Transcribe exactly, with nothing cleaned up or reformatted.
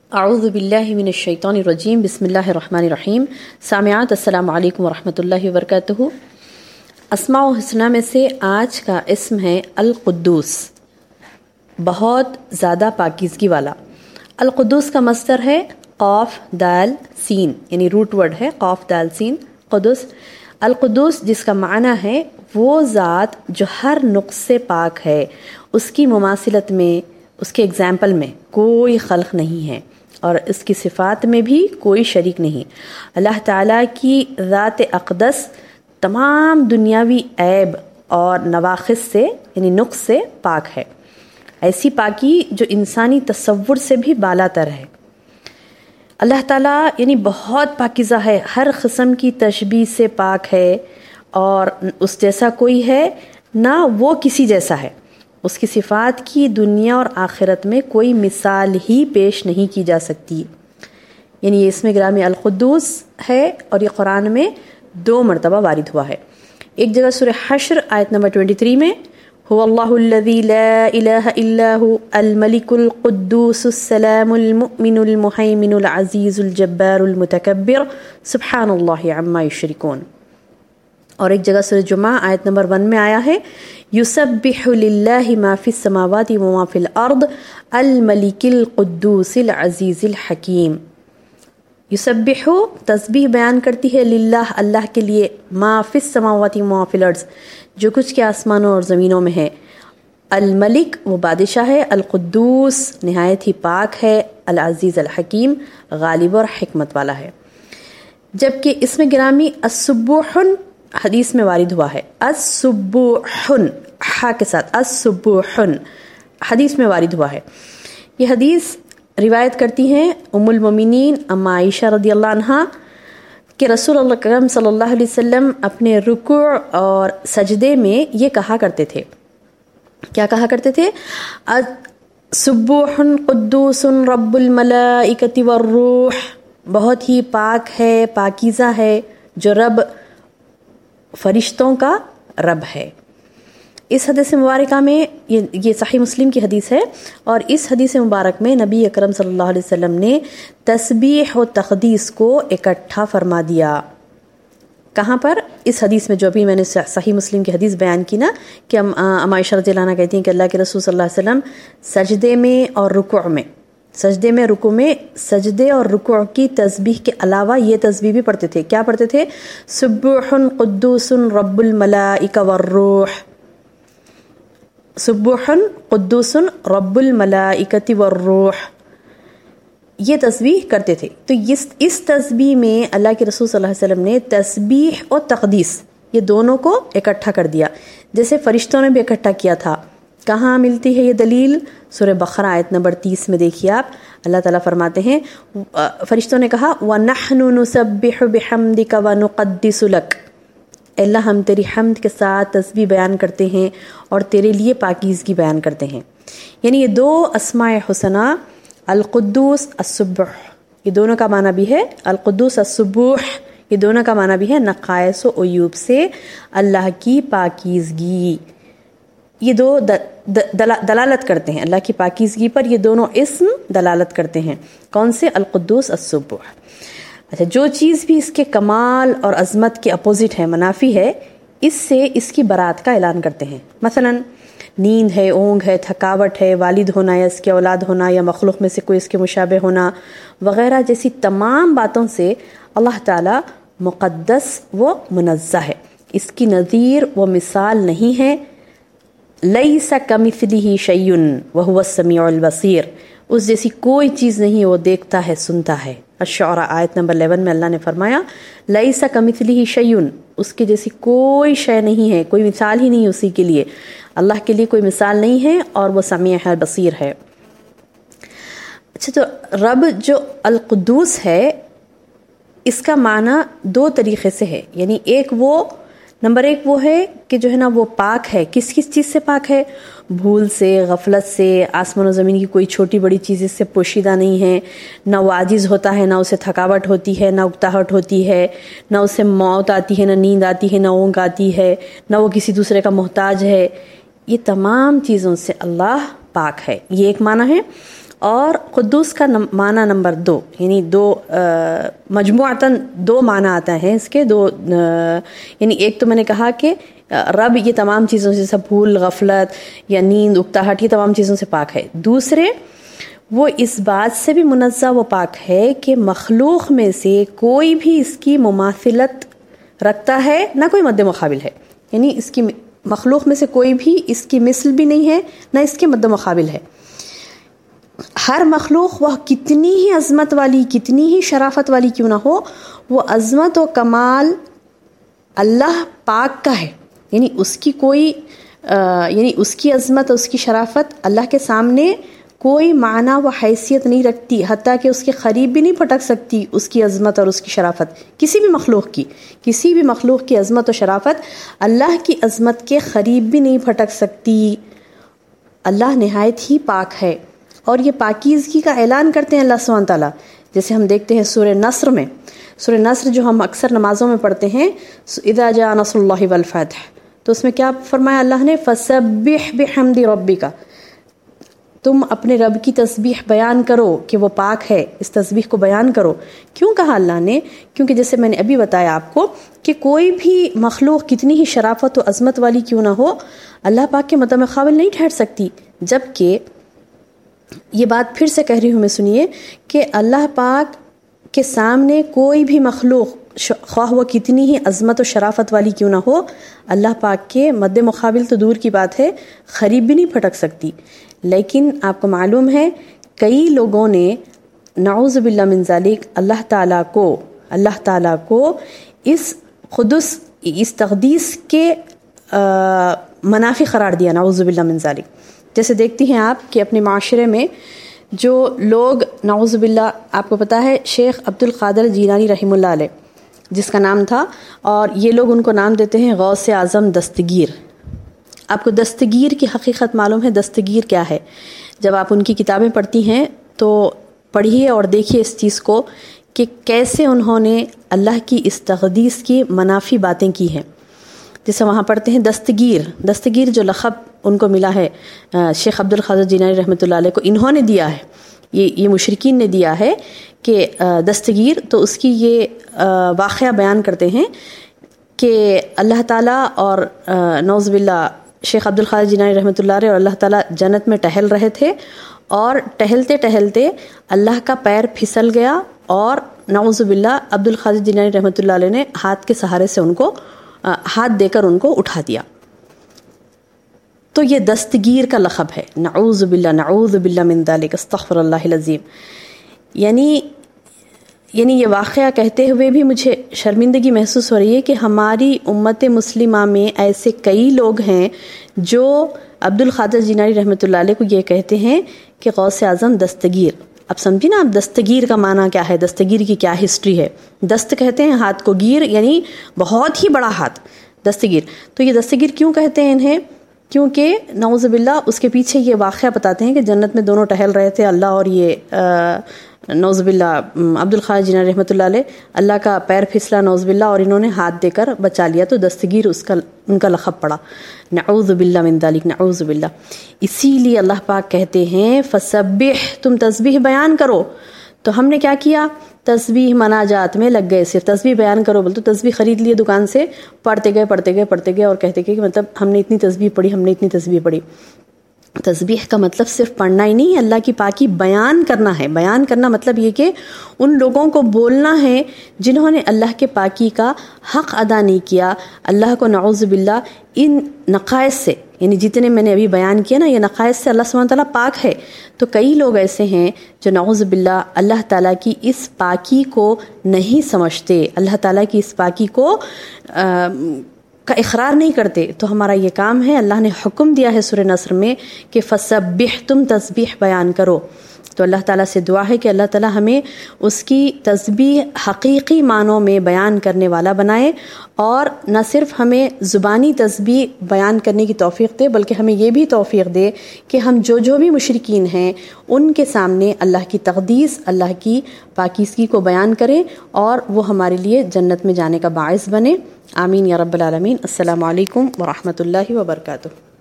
اعوذ باللہ من الشیطان الرجیم بسم اللہ الرحمن الرحیم. سامعات السلام علیکم ورحمۃ اللہ وبرکاتہ. اسماء و حسنہ میں سے آج کا اسم ہے القدوس، بہت زیادہ پاکیزگی والا. القدوس کا مصدر ہے قاف دال سین، یعنی روٹ ورڈ ہے قاف دال سین قدس. القدوس جس کا معنی ہے وہ ذات جو ہر نقص سے پاک ہے، اس کی مماثلت میں، اس کے اگزامپل میں کوئی خلق نہیں ہے اور اس کی صفات میں بھی کوئی شریک نہیں. اللہ تعالیٰ کی ذات اقدس تمام دنیاوی عیب اور نواقص سے یعنی نقص سے پاک ہے، ایسی پاکی جو انسانی تصور سے بھی بالا تر ہے. اللہ تعالیٰ یعنی بہت پاکیزہ ہے، ہر قسم کی تشبیہ سے پاک ہے اور اس جیسا کوئی ہے نہ وہ کسی جیسا ہے. اس کی صفات کی دنیا اور آخرت میں کوئی مثال ہی پیش نہیں کی جا سکتی. یعنی یہ اسم گرامی القدوس ہے اور یہ قرآن میں دو مرتبہ وارد ہوا ہے. ایک جگہ سورہ حشر آیت نمبر تیئیس میں هو اللہ الذی لا الہ الا هو الملک القدوس السلام المؤمن المہیمن العزیز الجبار المتکبر سبحان اللہ عما یشرکون. اور ایک جگہ سورہ جمعہ آیت نمبر ون میں آیا ہے یسبح للہ ما فی السماوات وما فی الارض الملک القدوس العزیز الحکیم. یسبح تسبیح بیان کرتی ہے للہ اللہ کے لیے، ما فی السماوات وما فی الارض جو کچھ کے آسمانوں اور زمینوں میں ہے. الملک وہ بادشاہ ہے، القدوس نہایت ہی پاک ہے، العزیز الحکیم غالب اور حکمت والا ہے. جبکہ اسم گرامی السبوح حدیث میں وارد ہوا ہے، السبوح ہا کے ساتھ، السبوح حدیث میں وارد ہوا ہے. یہ حدیث روایت کرتی ہیں ام المومنین ام عائشہ رضی اللہ عنہا کہ رسول اللہ کرم صلی اللہ علیہ وسلم اپنے رکوع اور سجدے میں یہ کہا کرتے تھے. کیا کہا کرتے تھے؟ سبوح قدوس رب الملائکۃ والروح، بہت ہی پاک ہے، پاکیزہ ہے جو رب فرشتوں کا رب ہے. اس حدیث مبارکہ میں یہ یہ صحیح مسلم کی حدیث ہے، اور اس حدیث مبارک میں نبی اکرم صلی اللہ علیہ وسلم نے تسبیح و تقدیس کو اکٹھا فرما دیا. کہاں پر؟ اس حدیث میں جو ابھی میں نے صحیح مسلم کی حدیث بیان کی نا کہ ام عائشہ رضی اللہ عنہ کہتی ہیں کہ اللہ کے رسول صلی اللہ علیہ وسلم سجدے میں اور رکوع میں سجدے میں رکوع میں سجدے اور رکوع کی تسبیح کے علاوہ یہ تسبیح بھی پڑھتے تھے. کیا پڑھتے تھے؟ سبوح قدوس رب الملائکہ والروح، سبوح قدوس رب الملائکۃ والروح، یہ تسبیح کرتے تھے. تو اس اس تسبیح میں اللہ کے رسول صلی اللہ علیہ وسلم نے تسبیح اور تقدیس یہ دونوں کو اکٹھا کر دیا، جیسے فرشتوں نے بھی اکٹھا کیا تھا. کہاں ملتی ہے یہ دلیل؟ سورہ بقرہ آیت نمبر تیس میں دیکھیے آپ، اللہ تعالیٰ فرماتے ہیں فرشتوں نے کہا وَنَحْنُ نُسَبِّحُ بِحَمْدِكَ وَنُقَدِّسُ لَكَ، اللہ ہم تیری حمد کے ساتھ تسبیح بیان کرتے ہیں اور تیرے لیے پاکیزگی بیان کرتے ہیں. یعنی یہ دو اسماء حسنہ القدوس السبح، یہ دونوں کا معنی بھی ہے القدوس السبوح، یہ دونوں کا معنی بھی ہے نقائص و عیوب سے اللہ کی پاکیزگی. یہ دو دلالت کرتے ہیں اللہ کی پاکیزگی پر، یہ دونوں اسم دلالت کرتے ہیں. کون سے؟ القدوس السبوح. اچھا، جو چیز بھی اس کے کمال اور عظمت کے اپوزٹ ہے، منافی ہے، اس سے اس کی برات کا اعلان کرتے ہیں. مثلا نیند ہے، اونگ ہے، تھکاوٹ ہے، والد ہونا یا اس کے اولاد ہونا یا مخلوق میں سے کوئی اس کے مشابہ ہونا وغیرہ جیسی تمام باتوں سے اللہ تعالی مقدس و منزہ ہے، اس کی نظیر و مثال نہیں ہے. لیس کمثلہ شیء وہو السمیع البصیر، اس جیسی کوئی چیز نہیں، وہ دیکھتا ہے، سنتا ہے. الشعراء آیت نمبر الیون میں اللہ نے فرمایا لیس کمثلہ شیء، اس کے جیسی کوئی شے نہیں ہے، کوئی مثال ہی نہیں اسی کے لیے. اللہ کے لیے کوئی مثال نہیں ہے اور وہ سمیع ہے، بصیر ہے. اچھا، تو رب جو القدوس ہے اس کا معنی دو طریقے سے ہے. یعنی ایک وہ نمبر ایک وہ ہے کہ جو ہے نا وہ پاک ہے. کس کس چیز سے پاک ہے؟ بھول سے، غفلت سے، آسمان و زمین کی کوئی چھوٹی بڑی چیز اس سے پوشیدہ نہیں ہے. نہ وہ عاجز ہوتا ہے، نہ اسے تھکاوٹ ہوتی ہے، نہ اکتاہٹ ہوتی ہے، نہ اسے موت آتی ہے، نہ نیند آتی ہے، نہ اونگ آتی ہے، نہ وہ کسی دوسرے کا محتاج ہے. یہ تمام چیزوں سے اللہ پاک ہے، یہ ایک معنی ہے. اور قدوس کا معنی نمبر دو، یعنی دو مجموعتاً دو معنی آتا ہے اس کے دو، یعنی ایک تو میں نے کہا کہ رب یہ تمام چیزوں سے، جیسا بھول، غفلت یا نیند، اکتاہٹ، یہ تمام چیزوں سے پاک ہے۔ دوسرے وہ اس بات سے بھی منزہ و پاک ہے کہ مخلوق میں سے کوئی بھی اس کی مماثلت رکھتا ہے، نہ کوئی مد مقابل ہے، یعنی اس کی مخلوق میں سے کوئی بھی اس کی مثل بھی نہیں ہے، نہ اس کے مد مقابل ہے۔ ہر مخلوق وہ کتنی ہی عظمت والی، کتنی ہی شرافت والی کیوں نہ ہو، وہ عظمت و کمال اللہ پاک کا ہے، یعنی اس کی کوئی یعنی اس کی عظمت اور اس کی شرافت اللہ کے سامنے کوئی معنی و حیثیت نہیں رکھتی، حتیٰ کہ اس کے قریب بھی نہیں پھٹک سکتی اس کی عظمت اور اس کی شرافت، کسی بھی مخلوق کی کسی بھی مخلوق کی عظمت و شرافت اللہ کی عظمت کے قریب بھی نہیں پھٹک سکتی۔ اللہ نہایت ہی پاک ہے، اور یہ پاکیزگی کا اعلان کرتے ہیں اللہ سبحانہ تعالیٰ، جیسے ہم دیکھتے ہیں سورہ نصر میں، سورہ نصر جو ہم اکثر نمازوں میں پڑھتے ہیں، اذا جاء نصر اللہ والفتح، تو اس میں کیا فرمایا اللہ نے؟ فسبح بحمد ربک، تم اپنے رب کی تسبیح بیان کرو کہ وہ پاک ہے، اس تسبیح کو بیان کرو۔ کیوں کہا اللہ نے؟ کیونکہ جیسے میں نے ابھی بتایا آپ کو کہ کوئی بھی مخلوق کتنی ہی شرافت و عظمت والی کیوں نہ ہو، اللہ پاک کے مقابل نہیں ٹھہر سکتی۔ جبکہ یہ بات پھر سے کہہ رہی ہوں میں، سنیے کہ اللہ پاک کے سامنے کوئی بھی مخلوق خواہ وہ کتنی ہی عظمت و شرافت والی کیوں نہ ہو، اللہ پاک کے مد مقابل تو دور کی بات ہے، قریب بھی نہیں پھٹک سکتی۔ لیکن آپ کو معلوم ہے کئی لوگوں نے نعوذ باللہ من ذالک اللہ تعالیٰ کو اللہ تعالیٰ کو اس قدس اس تقدیس کے منافی قرار دیا، نعوذ باللہ من ذالک۔ جیسے دیکھتی ہیں آپ کہ اپنے معاشرے میں جو لوگ نعوذ باللہ، آپ کو پتہ ہے شیخ عبد القادر جیلانی رحمہ اللہ علیہ جس کا نام تھا، اور یہ لوگ ان کو نام دیتے ہیں غوث اعظم دستگیر۔ آپ کو دستگیر کی حقیقت معلوم ہے؟ دستگیر کیا ہے؟ جب آپ ان کی کتابیں پڑھتی ہیں تو پڑھیے اور دیکھیے اس چیز کو کہ کیسے انہوں نے اللہ کی اس تقدیس کی منافی باتیں کی ہیں۔ جیسے وہاں پڑھتے ہیں دستگیر، دستگیر جو لقب ان کو ملا ہے شیخ عبد القادر جیلانی رحمۃ اللہ علیہ کو، انہوں نے دیا ہے، یہ یہ مشرکین نے دیا ہے کہ دستگیر۔ تو اس کی یہ واقعہ بیان کرتے ہیں کہ اللہ تعالیٰ اور نعوذ باللہ شیخ عبد القادر جیلانی رحمۃ اللہ علیہ اور اللہ تعالیٰ جنت میں ٹہل رہے تھے، اور ٹہلتے ٹہلتے اللہ کا پیر پھسل گیا، اور نعوذ باللہ عبد القادر جیلانی رحمۃ اللہ علیہ نے ہاتھ کے سہارے سے ان کو ہاتھ دے کر ان کو اٹھا دیا۔ تو یہ دستگیر کا لقب ہے، نعوذ باللہ نعوذ باللہ من ذالک، استغفر اللہ العظیم۔ یعنی یعنی یہ واقعہ کہتے ہوئے بھی مجھے شرمندگی محسوس ہو رہی ہے کہ ہماری امت مسلمہ میں ایسے کئی لوگ ہیں جو عبد القادر جیلانی رحمۃ اللہ علیہ کو یہ کہتے ہیں کہ غوث اعظم دستگیر۔ اب سمجھیں نا آپ دستگیر کا معنی کیا ہے، دستگیر کی کیا ہسٹری ہے۔ دست کہتے ہیں ہاتھ کو، گیر یعنی بہت ہی بڑا ہاتھ، دستگیر۔ تو یہ دستگیر کیوں کہتے ہیں انہیں؟ کیونکہ نعوذ باللہ اس کے پیچھے یہ واقعہ بتاتے ہیں کہ جنت میں دونوں ٹہل رہے تھے، اللہ اور یہ نعوذ باللہ عبد القادر جیلانی رحمۃ اللہ علیہ، اللہ کا پیر پھسلا نعوذ باللہ، اور انہوں نے ہاتھ دے کر بچا لیا، تو دستگیر اس کا ان کا لقب پڑا، نعوذ باللہ من ذالک، نعوذ باللہ۔ اسی لیے اللہ پاک کہتے ہیں فسبح، تم تسبیح بیان کرو۔ تو ہم نے کیا کیا؟ تسبیح مناجات میں لگ گئے، صرف تسبیح بیان کرو بول تو تسبیح خرید لیے دکان سے، پڑھتے گئے پڑھتے گئے پڑھتے گئے اور کہتے گئے کہ مطلب ہم نے اتنی تسبیح پڑھی، ہم نے اتنی تسبیح پڑھی۔ تسبیح کا مطلب صرف پڑھنا ہی نہیں، اللہ کی پاکی بیان کرنا ہے۔ بیان کرنا مطلب یہ کہ ان لوگوں کو بولنا ہے جنہوں نے اللہ کے پاکی کا حق ادا نہیں کیا، اللہ کو نعوذ باللہ ان نقائص سے، یعنی جتنے میں نے ابھی بیان کیا نا، یہ نقائص سے اللہ سبحانہ تعالیٰ پاک ہے۔ تو کئی لوگ ایسے ہیں جو نعوذ باللہ اللہ تعالیٰ کی اس پاکی کو نہیں سمجھتے، اللہ تعالیٰ کی اس پاکی کو آ, کا اقرار نہیں کرتے۔ تو ہمارا یہ کام ہے، اللہ نے حکم دیا ہے سورہ نصر میں کہ فسبح، تم تسبیح بیان کرو۔ تو اللہ تعالیٰ سے دعا ہے کہ اللہ تعالیٰ ہمیں اس کی تسبیح حقیقی معنوں میں بیان کرنے والا بنائے، اور نہ صرف ہمیں زبانی تسبیح بیان کرنے کی توفیق دے، بلکہ ہمیں یہ بھی توفیق دے کہ ہم جو جو بھی مشرکین ہیں ان کے سامنے اللہ کی تقدیس، اللہ کی پاکیزگی کو بیان کریں، اور وہ ہمارے لیے جنت میں جانے کا باعث بنے۔ آمین یا رب العالمین۔ السلام علیکم ورحمۃ اللہ وبرکاتہ۔